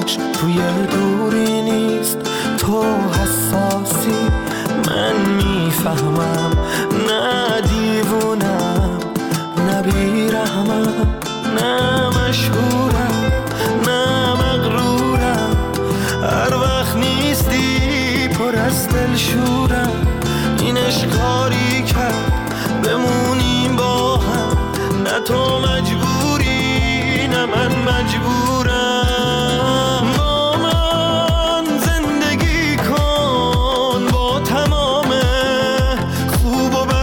چشم توی دوری نیست، تو حساسی من میفهمم، نه دیوونم نه بیرحمم، نه مشهورم نه مغرورم، هر وقت نیستی پر از دلشورم، این اشکاری کرد بمونیم با هم، نه تو مجبوری نه من مجبورم، با من زندگی کن با تمام خوب و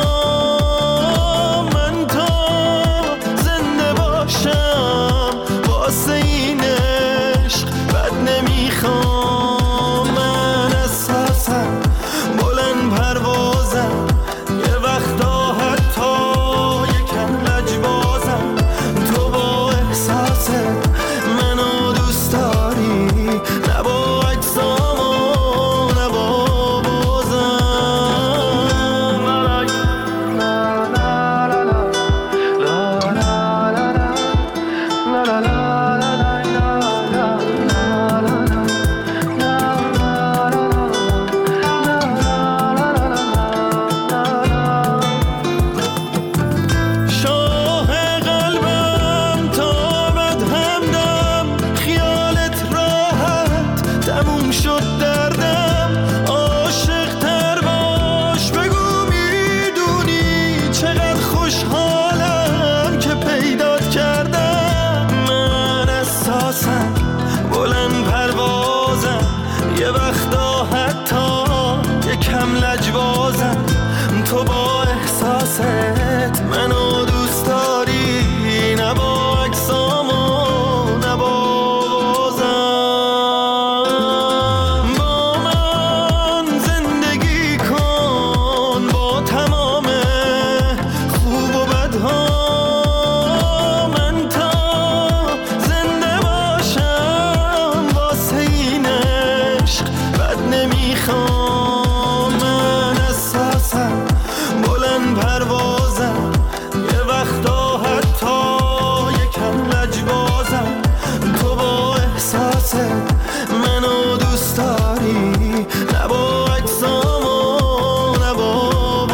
بدها، من تا زنده باشم واسه این عشق بد نمیخوام، من اساسم بلند پروازم، یه وقتا حتی یکم لجبازم، تو با احساست منو دوست داری، نه با اجسام و نه با بازم. لا لا لا لا لا لا لا بلند پروازم، یه وقتا حتی یکم لجبازم، تو با احساست منو دوست داری، نه با اجسام و نه با بازم، با من زندگی کن با تمام خوب و بدها، من اساسم بلند پروازم، یه وقتا حتی یکم لجبازم، تو با احساست منو دوست داری، نه با اجسام و نه با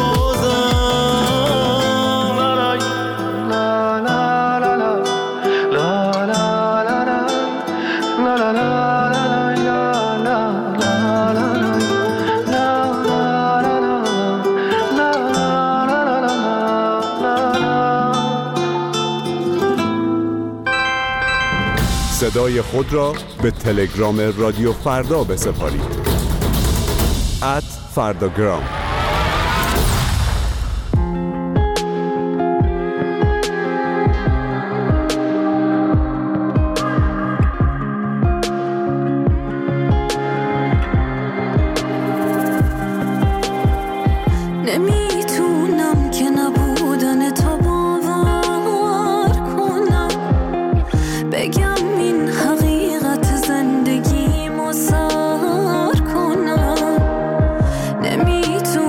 بازم. لا لا لا لا لا لا لا لا لا صدای خود را به تلگرام رادیو فردا بسپارید. @فرداگرام. نمیتونم که نبودن تو باور کنم، بگم این حقیقت زندگی مسار کنم، نمیتونم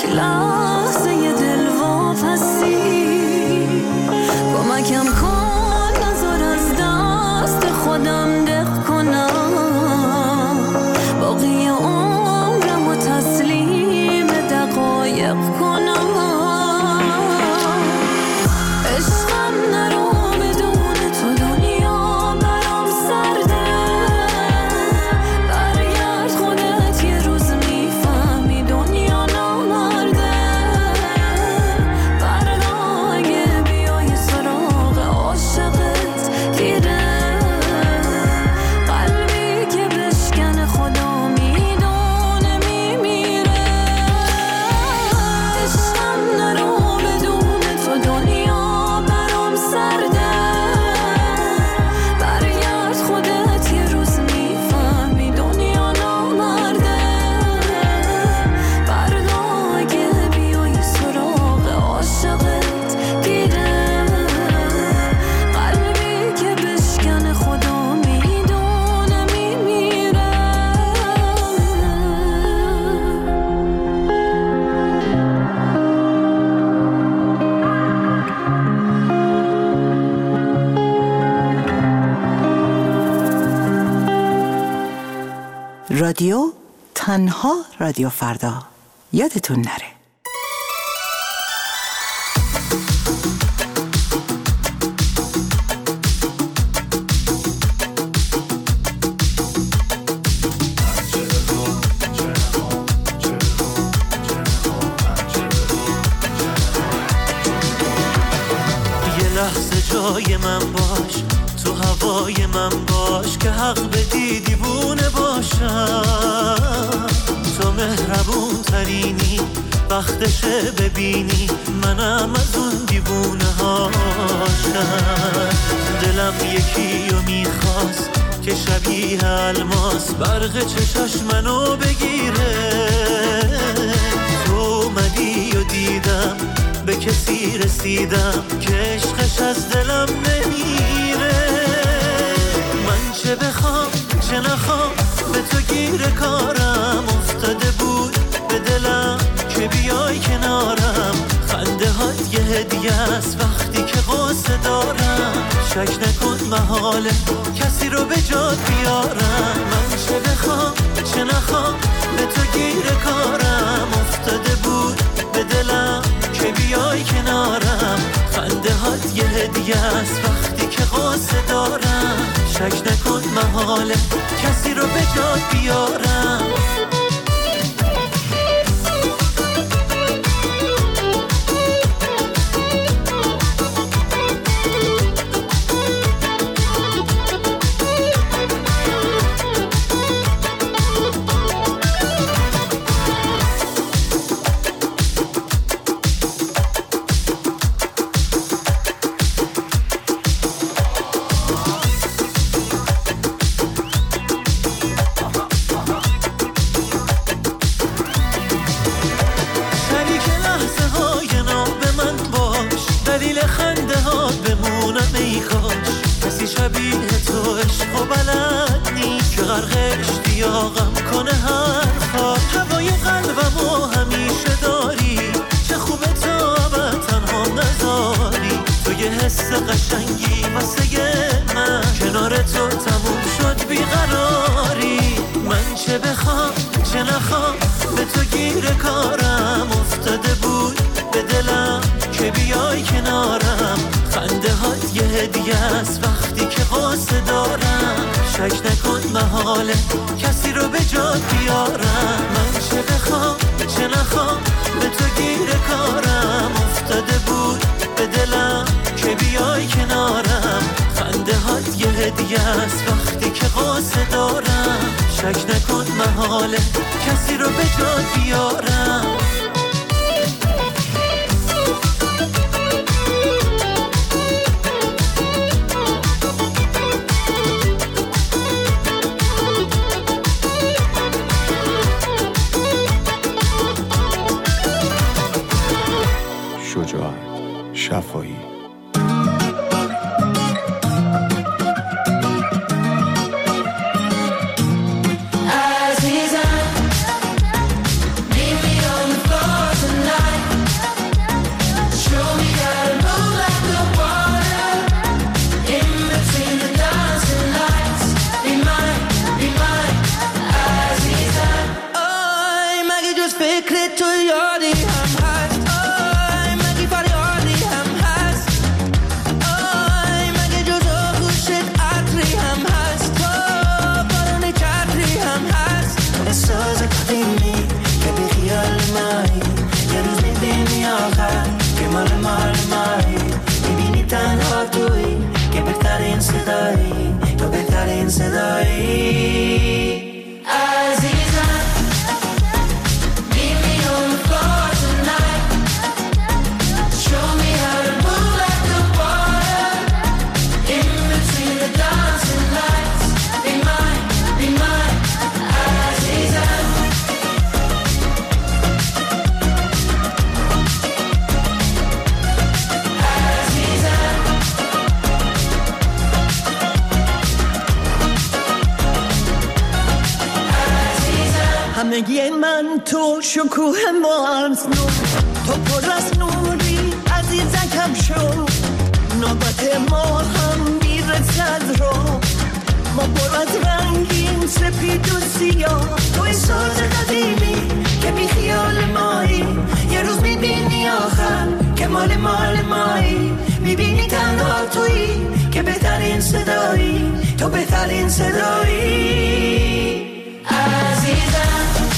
لحظه ی دل واپسی کمکم کن نذار از دست خودم دق کنم باقی عمرم و تسلیم دقایق کنم عشقم نرو بدون تو دنیا برام سرده برگرد خودت یه روز میفهمی دنیا نامرده فردا اگه بیای سراغ عاشقت دیره قلبی که بشکن خدا میدونه میمیره عشقم نرو بدون تو دنیا برام سرده برگرد خودت یه روز میفهمی دنیا نامرده فردا اگه بیای سراغ عاشقت دیره قلبی که بشکن خدا میدونه میمیره رادیو تنها رادیو فردا یادتون نره. یه لحظه جای من باش تو هوای من باش که حق بدی دیوونه باشم تو مهربون ترینی وقتشه ببینی منم از اون دیوونه هاشم دلم یکی رو میخواست که شبیه الماس برق چشاش منو بگیره تو اومدی و دیدم به کسی رسیدم که عشقش از دلم نمیره من چه بخوام چه نخوام به تو گیر کارم افتاده بود به دلم که بیای کنارم خنده هات یه هدیه است وقتی که قصه دارم شک نکن محاله کسی رو به جات بیارم من چه بخوام چه نخوام به تو گیر کارم افتاده بود به دلم که بیای کنارم خنده هات یه هدیه است وقتی که قصه دارم شک نکن محاله کسی رو به جات بیارم اشتیاقم کنه حرفا هوای قلبمو همیشه داری چه خوبه تا ابد تنها نذاری تو یه حس قشنگی واسه من کنار تو تموم شد بیقراری من چه بخوام چه نخوام به تو گیر کارم افتاده بود به دلم که بیای کنارم خنده هات یه هدیه است وقتی که قصه دارم شک نکن محاله کسی رو به جات بیارم من چه بخوام چه نخوام به تو گیر کارم افتاده بود به دلم که بیای کنارم خنده هات یه هدیه است وقتی که قصه دارم شک نکن محاله کسی رو به جات بیارم شجاعت شفایی عزیزم میمیرم بهترین صدایی عزیزم همگی من تو شکوه مارز نو تو پر از نوری عزیزکم شو نوبت ما هم میرسد رو ما پر از رنگیم سپید و سیاه توی ساز قدیمی که بی خیال مایی یه روز میبینی آخر که مال مایی میبینی تنها تویی که بهترین صدایی تو بهترین صدایی عزیزم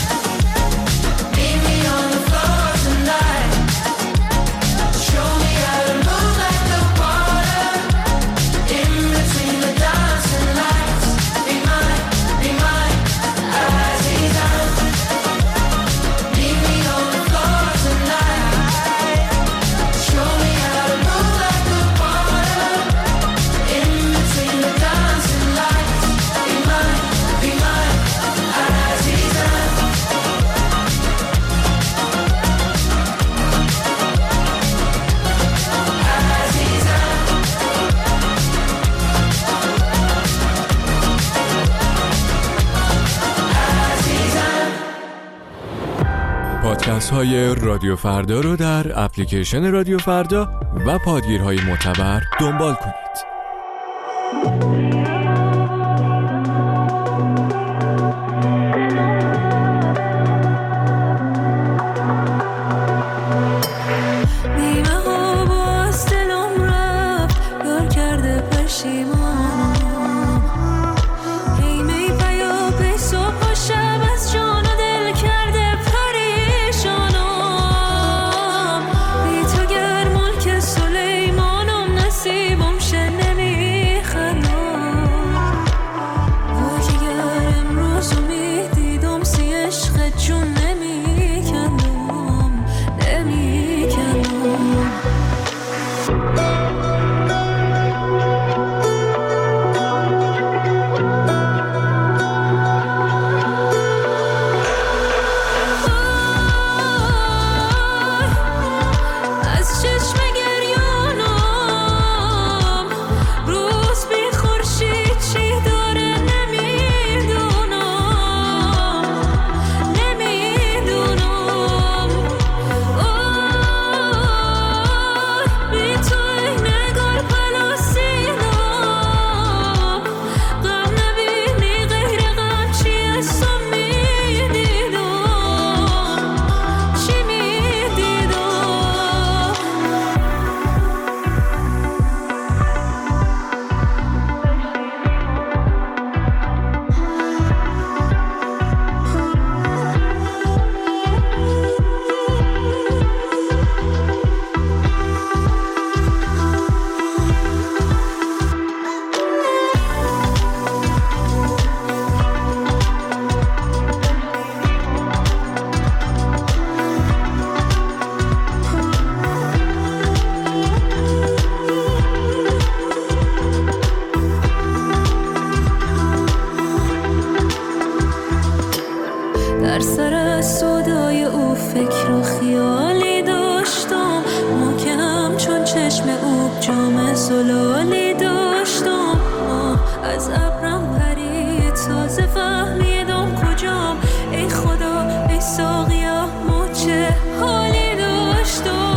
پادکست های رادیو فردا رو در اپلیکیشن رادیو فردا و پادگیرهای معتبر دنبال کنید. در سر از صدای او فکر و خیالی داشتم محکم چون چشم او جام زلالی داشتم از ابرم پرید تازه فهمیدم کجام ای خدا ای ساقیا ما چه حالی داشتم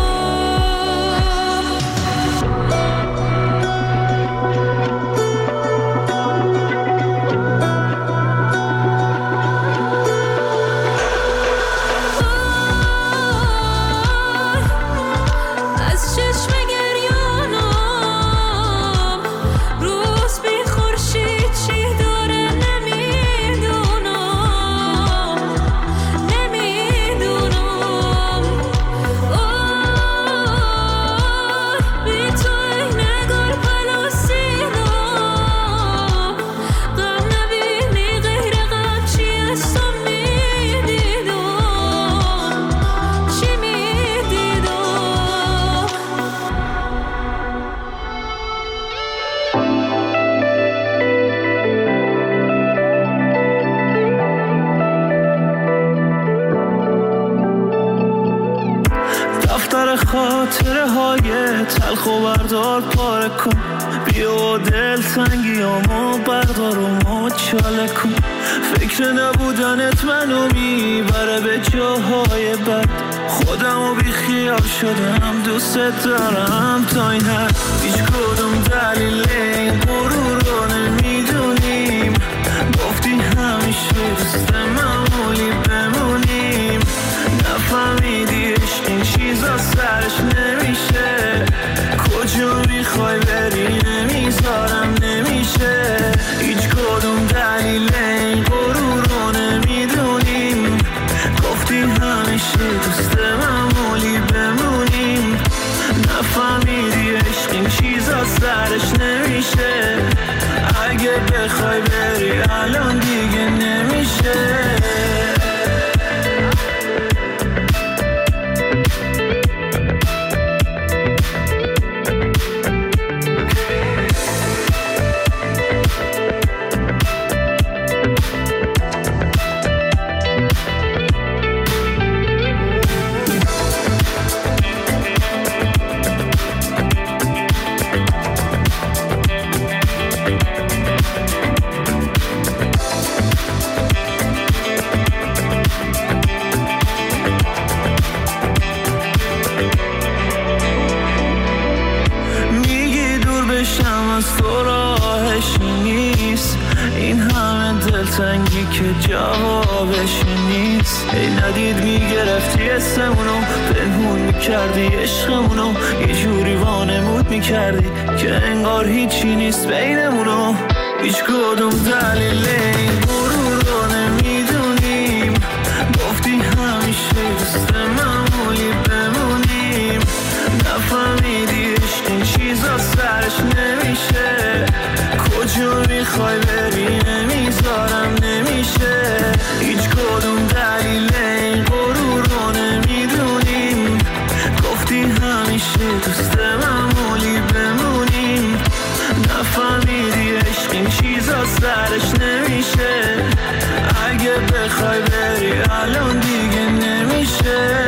خاطره های تلخ و بردار پاره کن، بیا دل تنگیامو بردار و مچاله کن. فکر نبودنت منو میبره به جاهای بد، خودمو بی خیال شدم دوست دارم تا این حد. هیچ کدوم دلیل این غرور رو نمیدونیم، گفتی همیشه دوست معمولی بمونیم. نفهمیدی عشق این چیزا سرش نمیشه، کجا میخوای بری نمیذارم نمیشه. هیچ کدوم دلیل این غرور رو نمیدونیم، گفتی همیشه دوست معمولی بمونیم. نفهمیدی عشق این چیزا سرش نمیشه، اگه بخوای بری الان دیگه نمیشه. تنگی که جوابش نیست. ای ندید میگرفتی اسمونو، پنهون میکردی عشقمونو، یه جوری وانمود میکردی که انگار هیچی نیست بینمونو. هیچ کدوم دلیل این غرور رو نمیدونیم، گفتی همیشه دوست معمولی بمونیم. نفهمیدی عشق این چیزا سرش نمیشه، کجا میخوای بری نمیذارم نمیشه. هیچ کدوم دلیل این غرور رو نمیدونیم، گفتی همیشه دوست معمولی بمونیم. نفهمیدی عشق این چیزا سرش نمیشه، اگه بخوای بری الان دیگه نمیشه.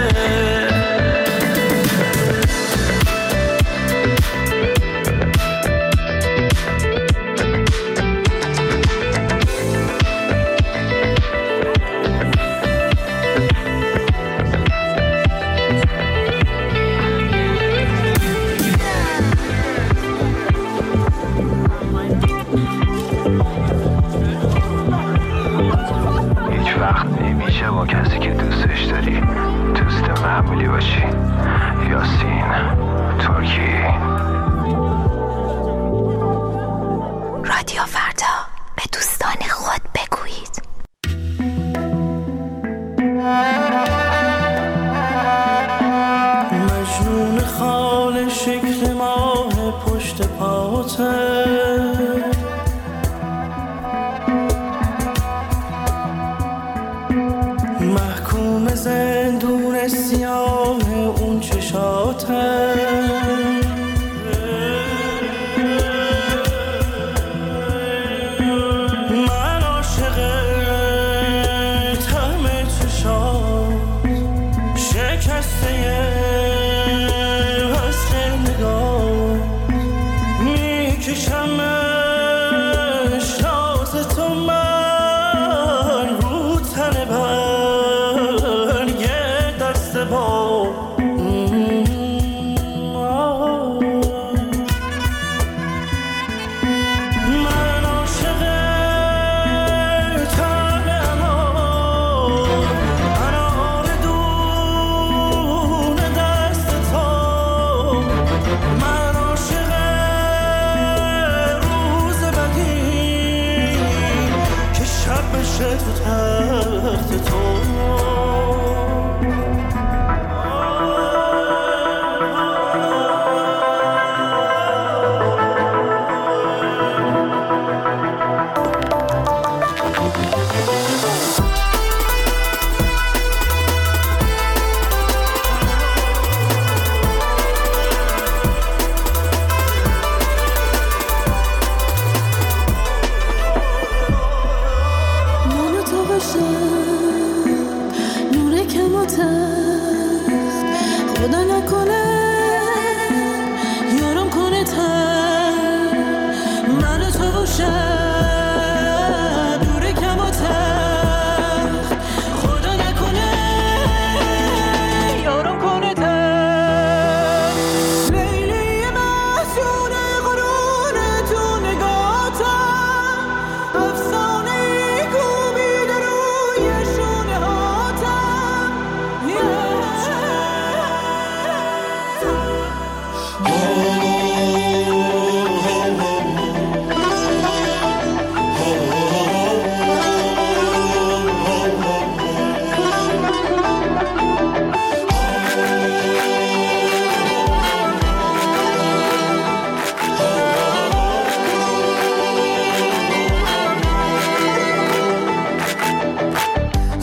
با کسی که دوستش داری دوست معمولی باشی. یاسین ترکی. رادیو فردا، به دوستان خود بگویید. مجنون خال شکل ماه پشت پاته، محکوم زندون سیاه اون چشاته. من عاشق طعم چشات، شکسته وصل نگاه، میکشم شاز تو من رو تن بر یه دست با.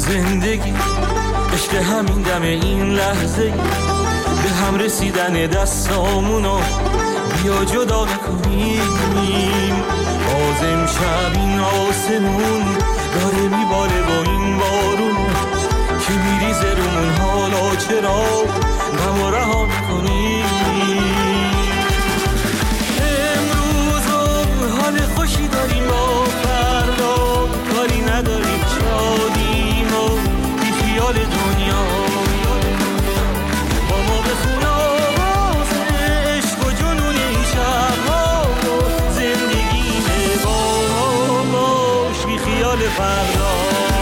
زندگی عشق همین دم این لحظه، به هم رسیدن دستامونو بیا جدا نکنیم. باز امشب این آسمون داره میباره با این بارون که میریزه رومون، حالا چرا غم رها میکنیم؟ امروز حال خوشی داریم، با فردا کاری نداریم، شادیم و بی خیال دنیا. با ما بخون آواز عشق و جنون این شبها، زندگی باش بی خیال فردا.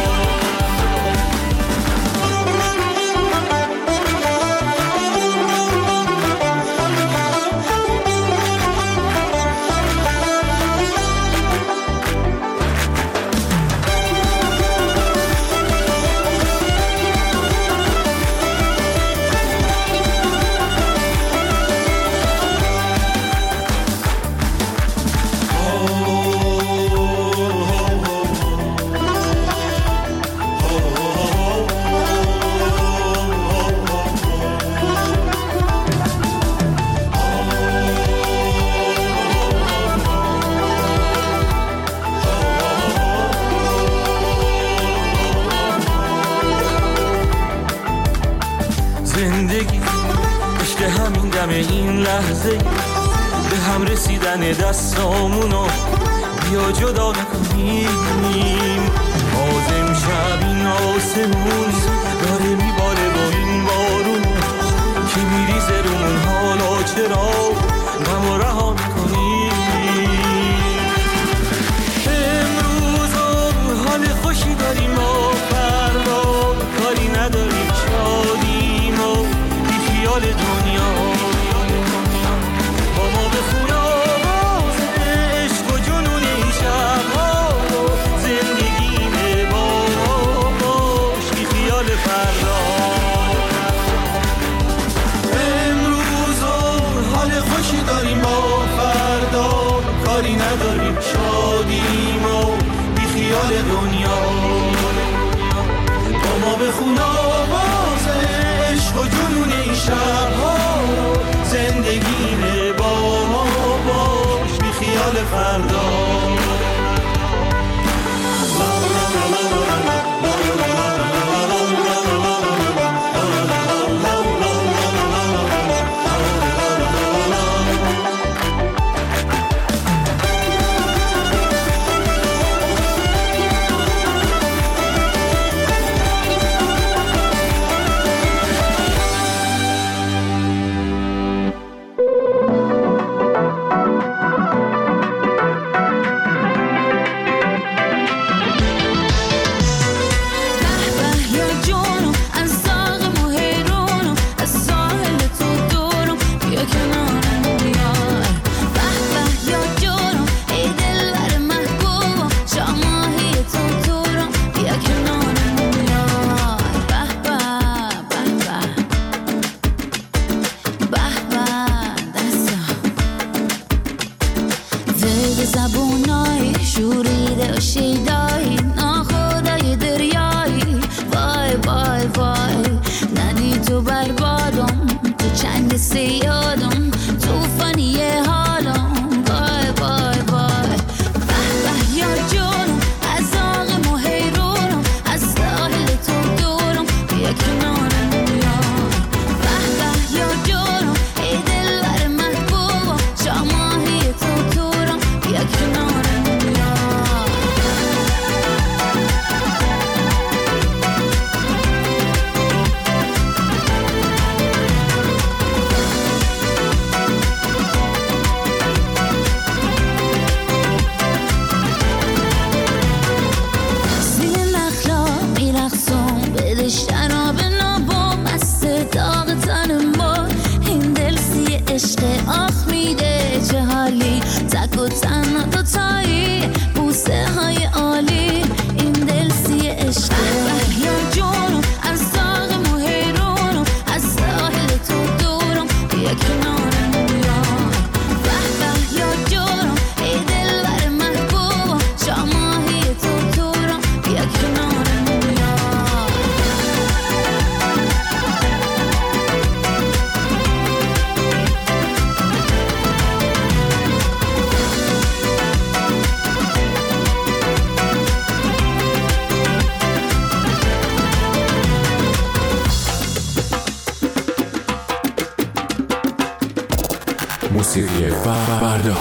زندگی عشق همین دم این لحظه، به هم رسیدن دستامونو بیا جدا نکنیم. باز امشب این آسمون داره میباره با این بارون که میریزه رومون، حالا چرا غم رها میکنیم؟ امروز حال خوشی داریم، با فردا کاری نداریم، شادیم و بی خیال دنیا. با ما بخون آواز عشق و جنون این شبها، زندگی باش بی خیال فردا. امروز حال خوشی داریم، با فردا کاری نداریم، شادیم و بی خیال دنیا. با ما بخون آواز عشق و جنون این شبها، زندگی با ما باش بی خیال فردا. زبونای شوریده و شیدایی، ناخدای دریایی، وای وای وای، ندی تو بربادم، تو چنگ سیادم، توفانی حالم، وای وای وای. به به یا جونم، از آغم و حیرونم، از ساحل تو دورم، بیا کنارم یا. به به یا جونم، ای دلبر محبوبم، شاماهی تو دورم، بیا کنارم یا. موسیقی فردا.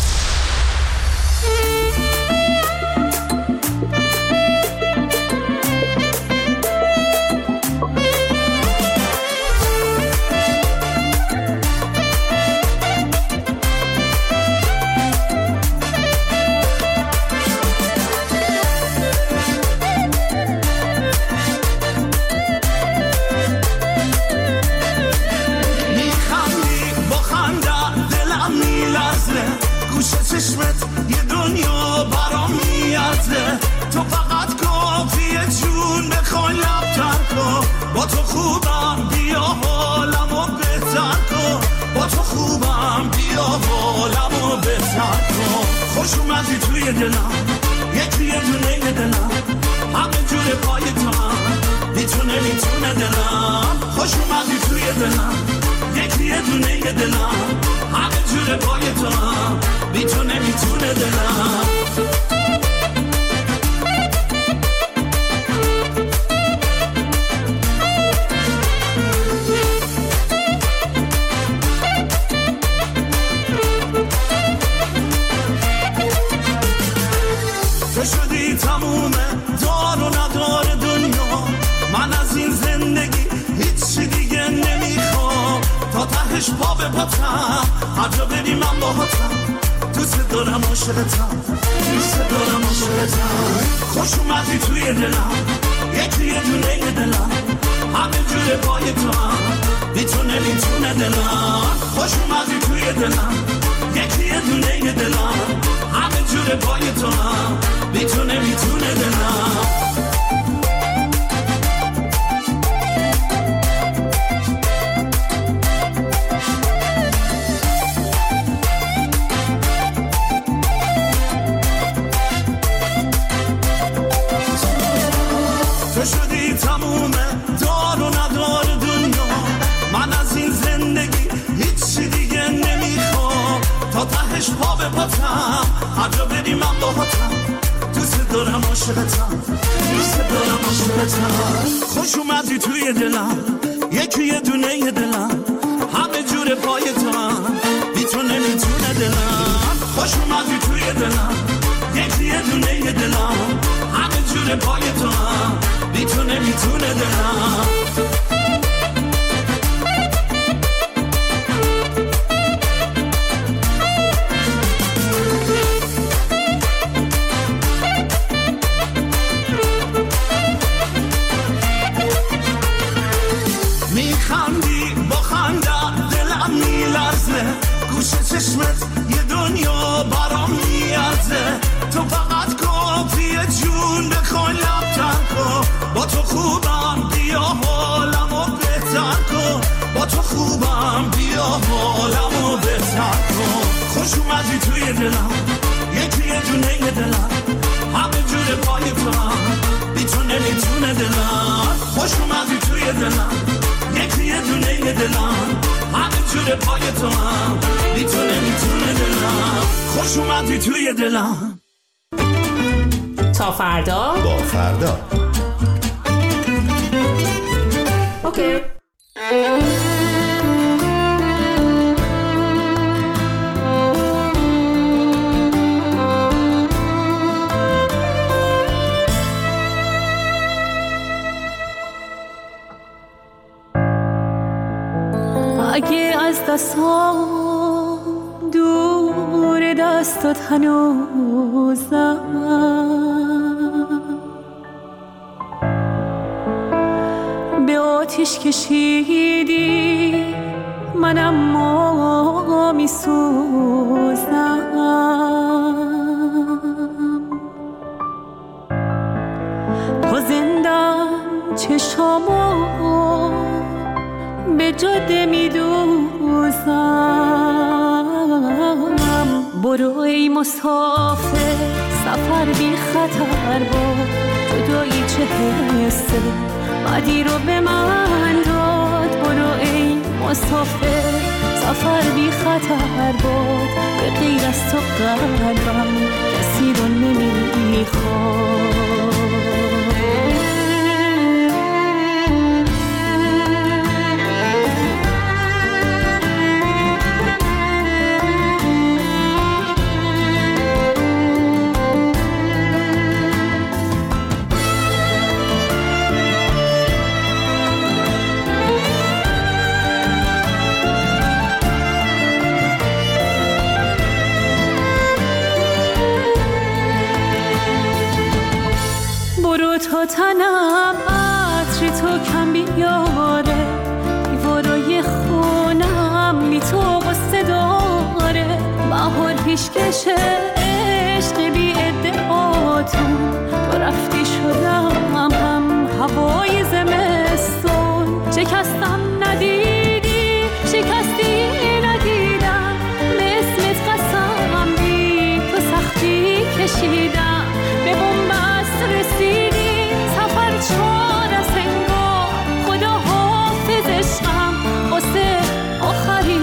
خوش اومدی توی دلم، یکی دونه دلم، همه جور پای تو هم میتونه دلم. خوش اومدی توی دلم، یکی دونه دلم، همه جور پای تو هم میتونه دلم. تو شدی تموم دار و ندار دنیا، من از این زندگی هیچی دیگه نمیخوام. تا تهش پا به پاتم، هر جا بری من باهاتم. دوست دارم عاشقتم، دوست دارم عاشقتم. خوش اومدی توی دلم، یکی دونه دلم، همه جور پای تو هم میتونه دلم. خوش اومدی توی دلم، یکی دونه دلم، همه جور پای تو هم میتونه دلم. تو شدی تموم دار و ندار دنیا، من از این زندگی هیچی دیگه نمیخوام. تا تهش پا به پاتم، هر جا بری من باهاتم. دوست دارم عاشقتم، دوست دارم عاشقتم. خوش اومدی توی دلم، یکی دونه دلم، همه جور پای تو هم میتونه دلم. خوش اومدی توی دلم، یکی دونه دلم، همه جور پای تو هم میتونه دلم. میخندی با خنده دلم میلرزه، گوشه چشمت یه دنیا برام میارزه. تو فقط کافیه جون بخوای لب‌تر کن، با تو خوبم بیا حالمو بهتر کن. با تو خوبم بیا حالمو بهتر کن. خوش اومدی توی دلم، یکی دونه دلم، همه جور پای تو هم میتونه دلم. خوش اومدی توی دلم، یکی دونه دلم، همه جور پای تو هم میتونه دلم. خوش اومدی توی دلم. تا فردا با فردا. اوکی. اگه از دستام دور دستات هنوزم، به آتیش کشیدی منم ما میسوزم. تا زندم چشامو به جاده میدوزم. برو ای مسافر سفر بی خطر بود، جدایی چه حسه بعدی رو به من داد. برو ای مسافر سفر بی خطر بود، به غیر از تو قلبم کسی رو نمیخواد. تنم عطر تو کم بیاره، دیوارای خونم بی تو قصه داره. بهار پیشکش عشق بی ادعاتون، تو رفتی شدم هم هوای زمستون. شکستم ندیدی، شکستی ندیدم، به اسمت قسم بی تو سختی کشیدم. به بنبست رسیدی سفر چار از انگار، خدا حافظ عشقم واسه آخرین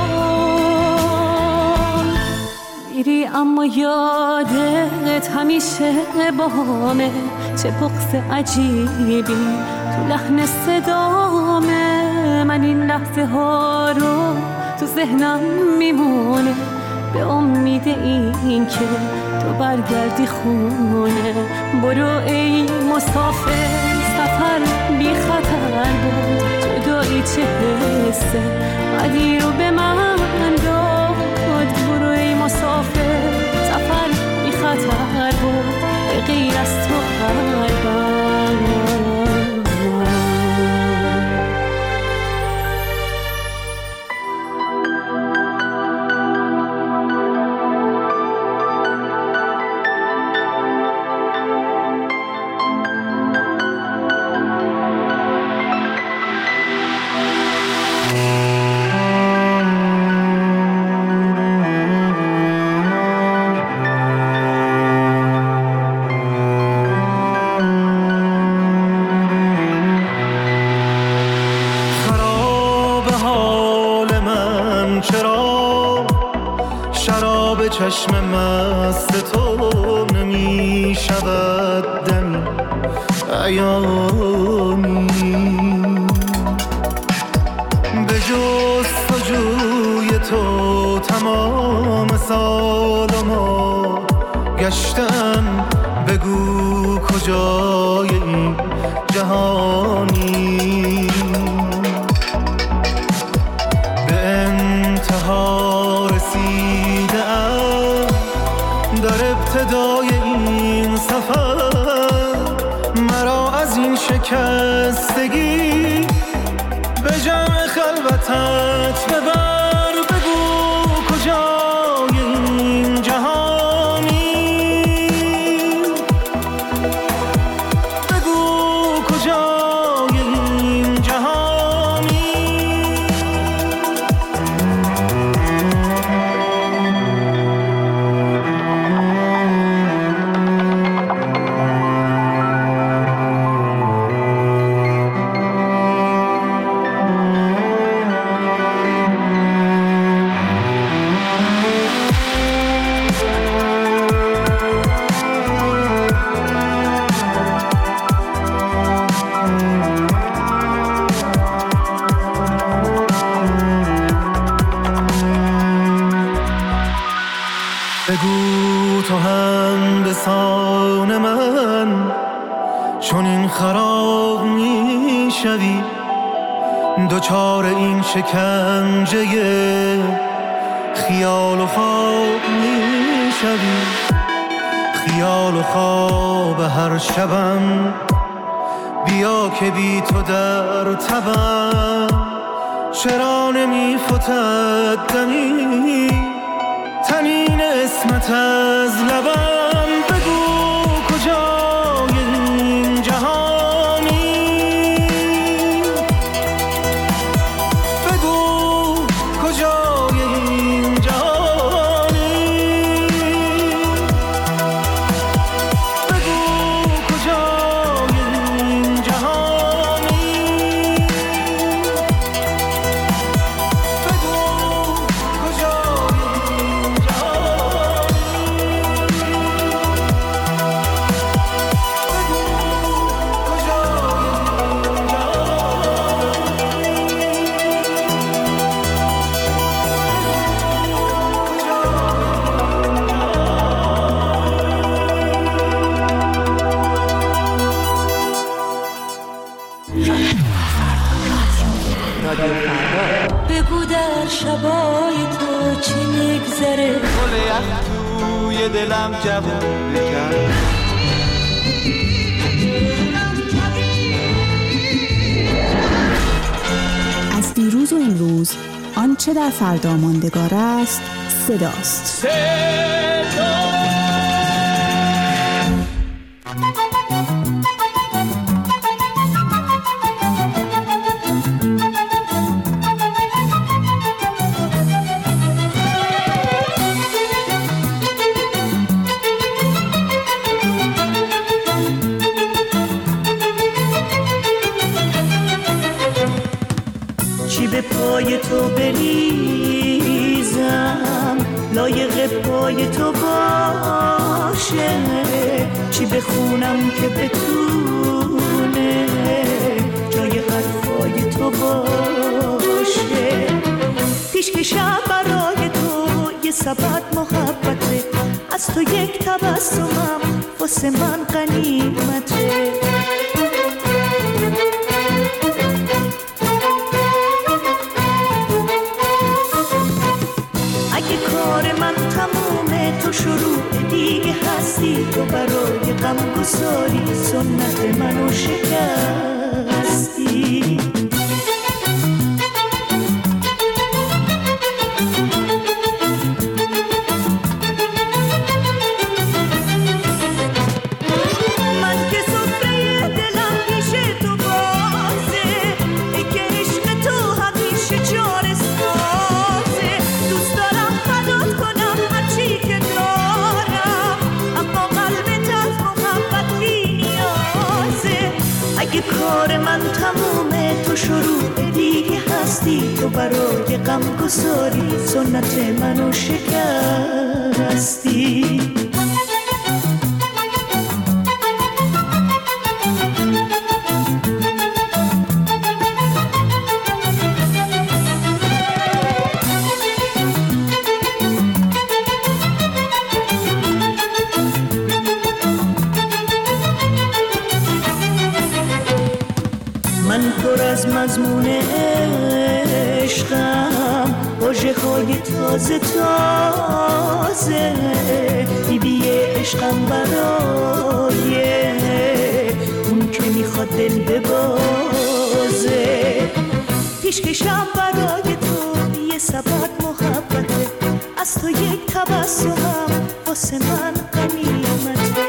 بار. میری اما یادت همیشه بامه، چه بغض عجیبی تو لحن صدامه. من این لحظه ها رو تو ذهنم میمونه، به امید این که تو برگردی خونه. برو ای مسافر، سفر بی خطر بود، جدایی چه حسه بعدی رو به من داد. برو ای مسافر، سفر بی خطر بود، به غیر از تو قلبم. چشم مست تو نمی شود دمی عیانی، به جستجوی تو تمام سال ما گشتن. بگو کجای این جهانی، به انتها رسیدم در ابتدای این سفر. مرا از این شکستگی به جمع خلوتت ببر. بگو کجای این جهانی، بگو کجای این جهانی. بگو تو هم به سان من چون این خراب می شوی، دوچار این شکنجه خیال و خواب می شوی. خیال و خواب هر شبم بیا که بی تو در تبم. چرا نمی فتد دمی تنین اسمت از لبم. بگو کجای این جهانی، بگو کجای این جهانی، بگو کجای این جهانی، بگو کجای این بگو در شبای تو چی میگذره، گل یخ توی دلم جواب بکن. امروز آنچه در فردا ماندگار است صداست. چی به پای تو بریزم لایق پای تو باشه، چی بخونم که بتونه جای حرفای تو باشه. پیشکشم برای تو یه سبد محبته، از تو یک تبسمم واسه من غنیمته. تو شروع دیگه هستی، تو برای غم گساری سنت منو شکستی. من که سفره دلم پیش تو بازه، ای که عشق تو همیشه جار سازه. دوست دارم فدات کنم هرچی که اگه کار من تمومه تو شروع دیگه هستی، تو برای غم گساری سنت منو شکستی. من پر از مضمون عشقم، واژه‌های تازه تازه، بیبی عشقم برای اون که میخواد دل ببازه. پیشکشم برای تو یه سبد محبته، از تو یک تبسمم واسه من غنیمته.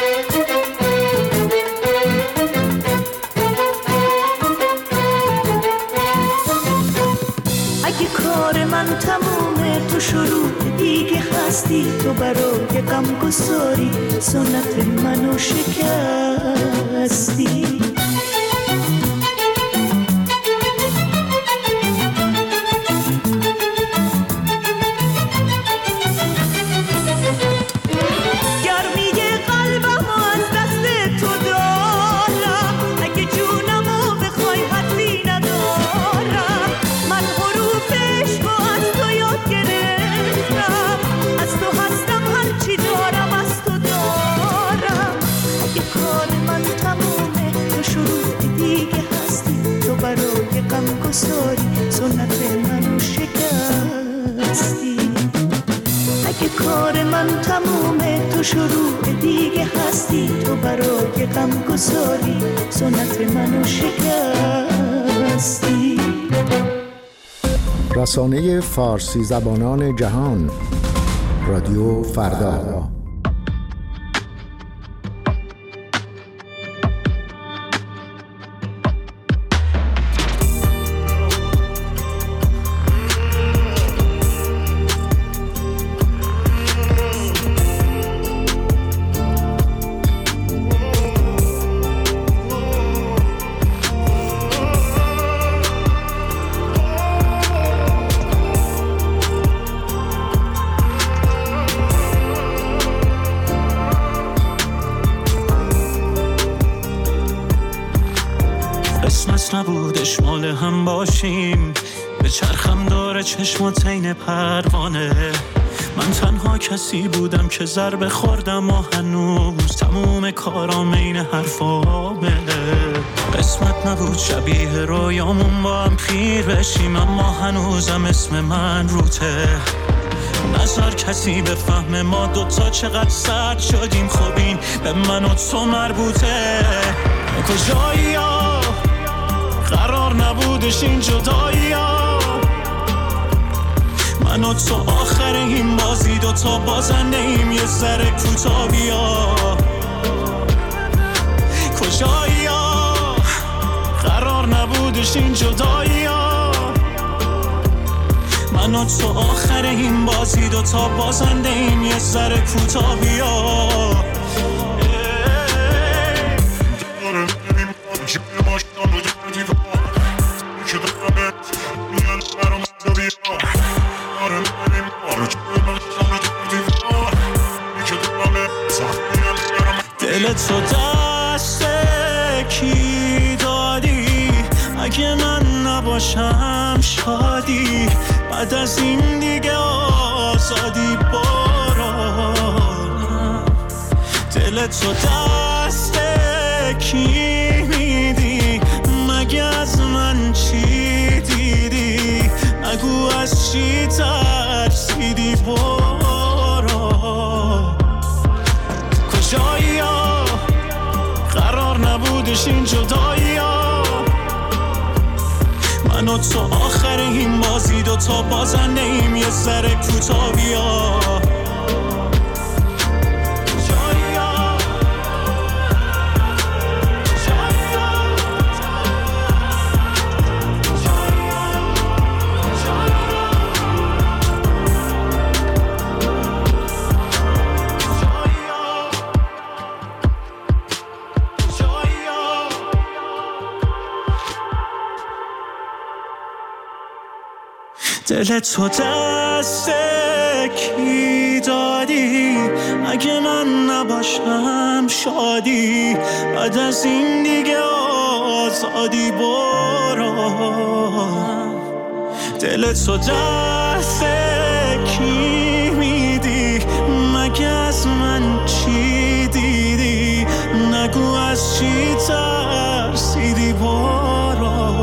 اگه کار من تمومه تو شروع دیگه هستی، تو برای غم گساری سنت منو شکستی. سنت منو شکستی. اگه کار من تمومه تو شروع دیگه هستی، تو برای غم گساری سنت منو شکستی. رسانه فارسی زبانان جهان رادیو فردا. نبودش مال هم باشیم، به چرخم داره چشمات عین پروانه. من تنها کسی بودم که ضربه خوردم و هنوز تموم کارام عین حرفامه. قسمت نبود شبیه رویامون با هم پیر بشیم، اما هنوزم اسم من روته. نظر کسی به فهم ما دوتا چقدر سرد شدیم، خب این به من و تو مربوطه. کجایی ها قرار نبودش این جدایی ها، من و تو آخر این بازی دوتا بازنده ایم، یه ذره کوتاه بیا. کجایی ها قرار نبودش این جدایی ها، من و تو آخر این بازی دوتا بازنده ایم، یه ذره کوتاه بیا. دل تو دست کی دادی؟ اگه من نباشم شادی، بعد از این دیگه آزادی برو. دل تو دست کی میدی؟ مگه از من چی دیدی؟ نگو از چی ترسیدی برو. کجایی ها قرار نبودش این جدایی ها، من و تو آخر این بازی دوتا بازنده ایم، یه ذره کوتاه بیا. دل تو دست کی دادی؟ اگه من نباشم شادی، بعد از این دیگه آزادی برو. دل تو دست کی میدی؟ مگه از من چی دیدی؟ نگو از چی ترسیدی برو.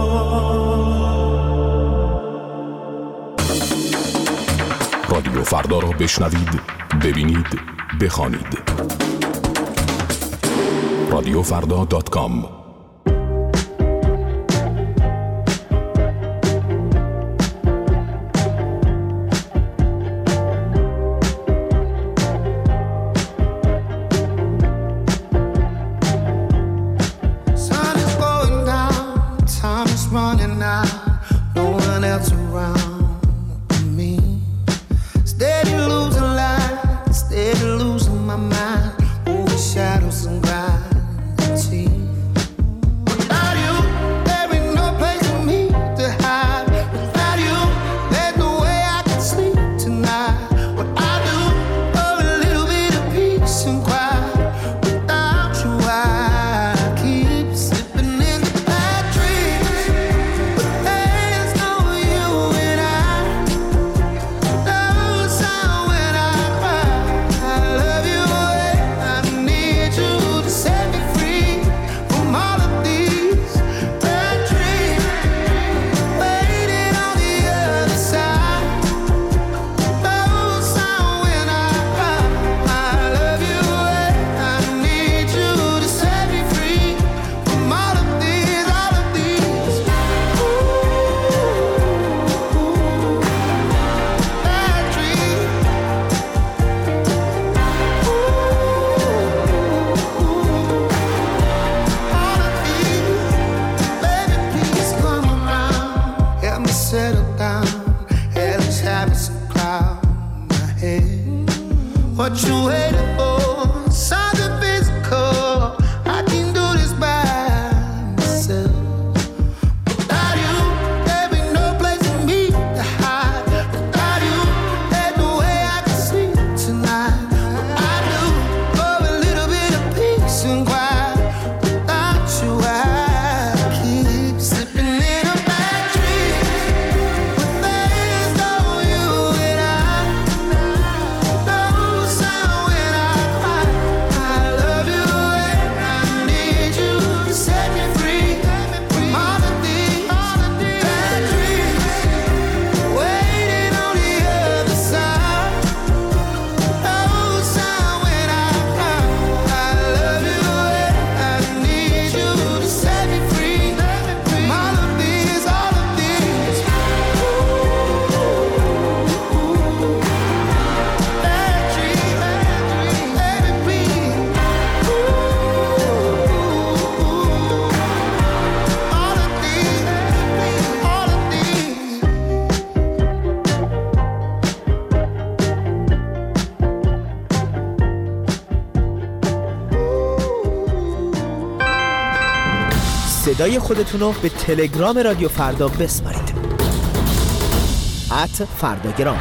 رادیو فردا را بشنوید، ببینید، بخوانید. radiofrda.com shadows and gravity. Without you, there ain't no place for me to hide. Without you, there's no way I can sleep tonight. What I do for a little bit of peace and quiet. Without you, I keep slipping into bad dreams. But there's no you and I. No sound when I cry. I love you and I need you to set me free from all of these bad dreams. Waiting on the other side. No sound when I cry. I love you and I need you to set me free from all of these bad dreams. All of these, baby, please come around. Help me settle down. Hell is habits and cloud my head. What you waiting for? Something physical. I can do this by myself. Without you, there ain't no place for me to hide. Without you, there's no way I can sleep tonight. What I do for a little bit of peace and quiet. Without you, I keep slipping in a bad dream. But there's no you and I. No sound when I صدای خودتون رو به تلگرام رادیو فردا بسپارید. @فرداگرام.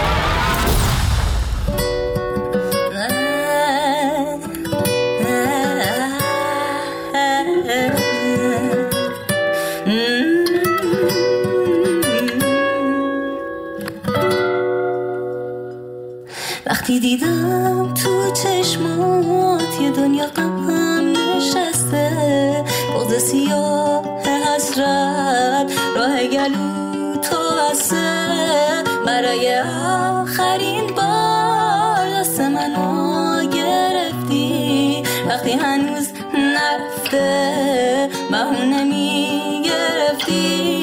وقتی دیدم تو چشمات یه دنیا غم نشسته، بغض سیاه حسرت راه گلو تو هسته، برای آخرین بار دست منو گرفتی، وقتی هنوز نرفته بهونه میگرفتی.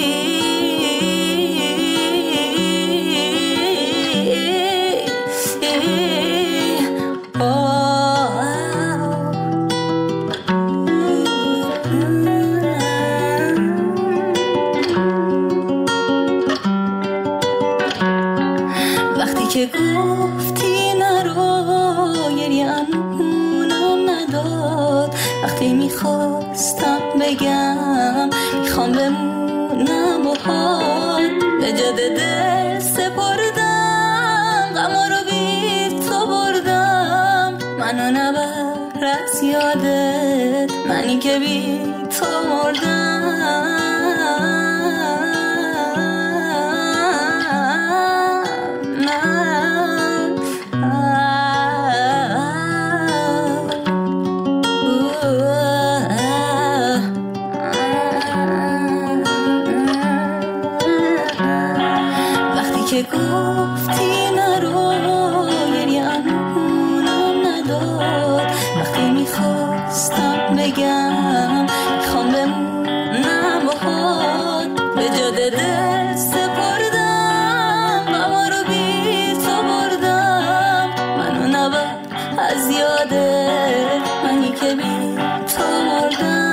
که گفتی نرو گریه امونم نداد، وقتی میخواستم بگم میخوام بمونم باهات، به جد دل سپردم غما رو بی تو بردم، منو نبر از یادت منی که بی تو مردم. که گفتی نرو گریه امونم نداد، وقتی میخواستم بگم میخوام بمونم باهات، به جد دل سپردم غما رو بی تو بردم، منو نبر از یادت منی که بی تو مردم.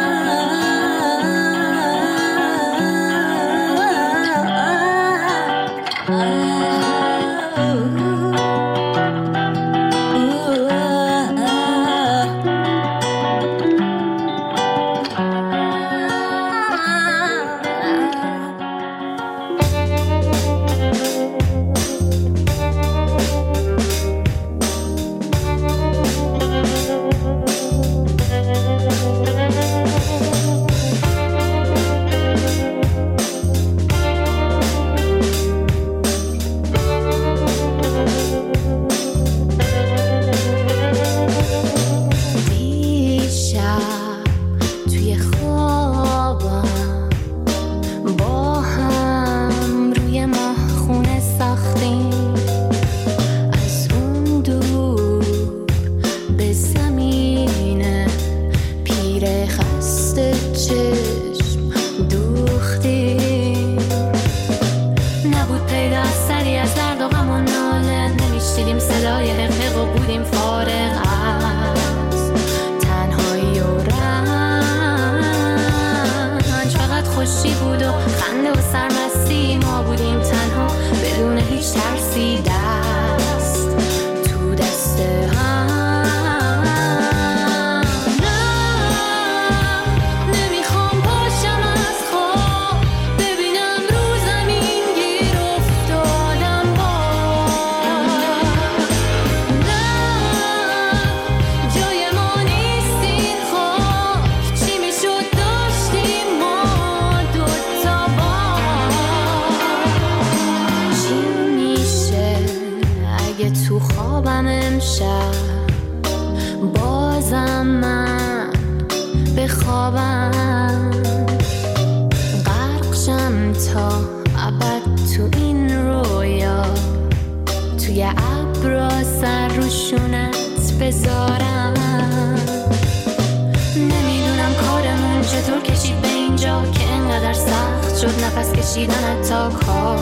نفس کشیدن تا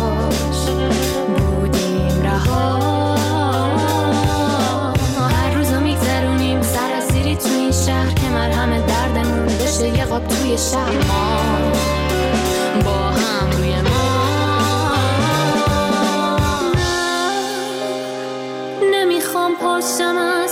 کاش بودیم رها، هر روزو میگذرونیم سر از زیری تو این شهر که مرهم دردمون بشه یه قاب توی شهر، ما با هم روی ما. نمیخوام پاشم از